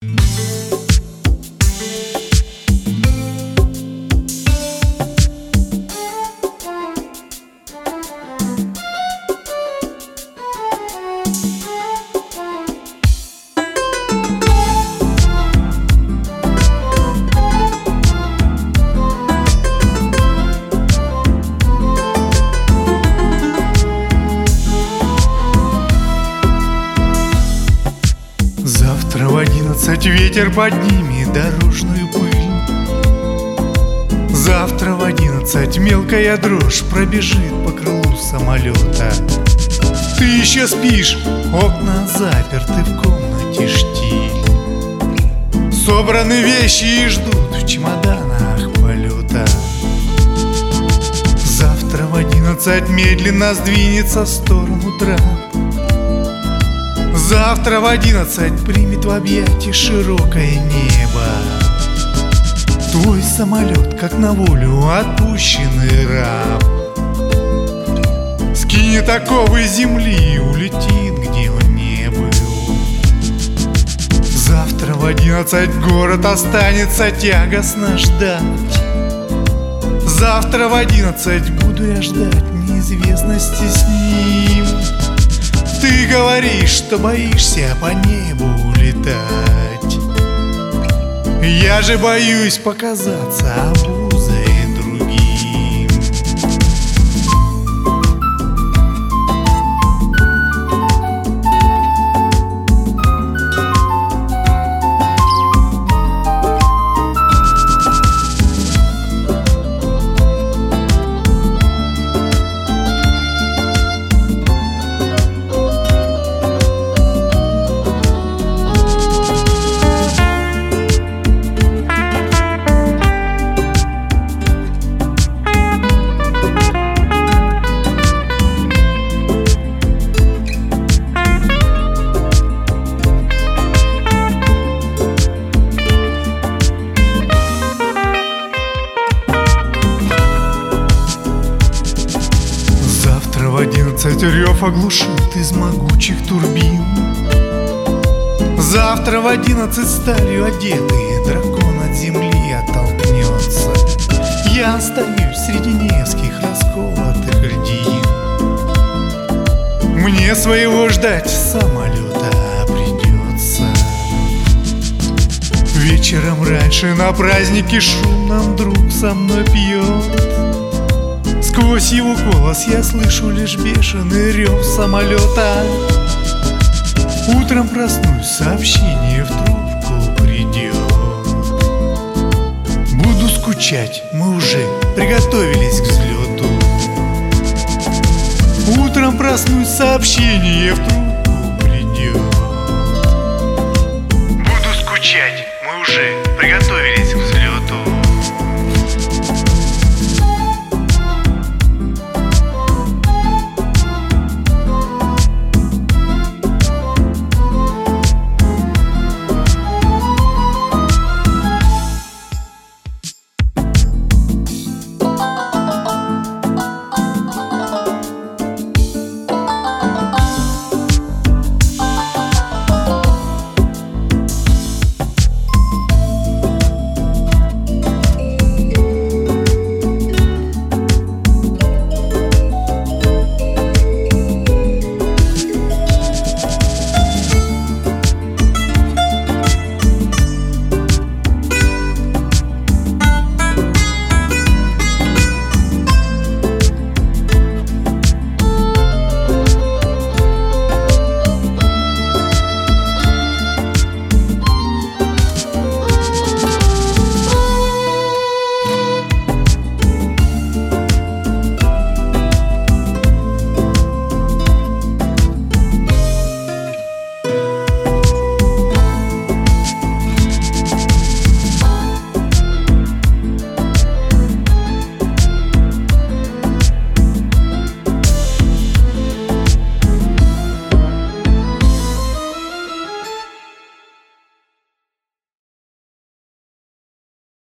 Завтра в 11 ветер поднимет дорожную пыль. Завтра в 11 мелкая дрожь пробежит по крылу самолета. Ты еще спишь, окна заперты, в комнате штиль. Собраны вещи и ждут в чемоданах полета. Завтра в 11 медленно сдвинется в сторону трап. Завтра в 11 примет в объятия широкое небо. Твой самолет, как на волю отпущенный раб, скинет оковы земли и улетит, где он не был. Завтра в 11 город останется тягостно ждать. Завтра в 11 буду я ждать неизвестности с ним. Ты говоришь, что боишься по небу улетать. Я же боюсь показаться обузой другим. В 11 рев оглушит из могучих турбин. Завтра в 11 сталью одетый дракон от земли оттолкнется. Я остаюсь среди Невских расколотых льдин. Мне своего ждать самолета придется. Вечером раньше на празднике шумном друг со мной пьет. Сквозь его голос я слышу лишь бешеный рев самолета. Утром проснусь, сообщение в трубку придет. Буду скучать, мы уже приготовились к взлету. Утром проснусь, сообщение в трубку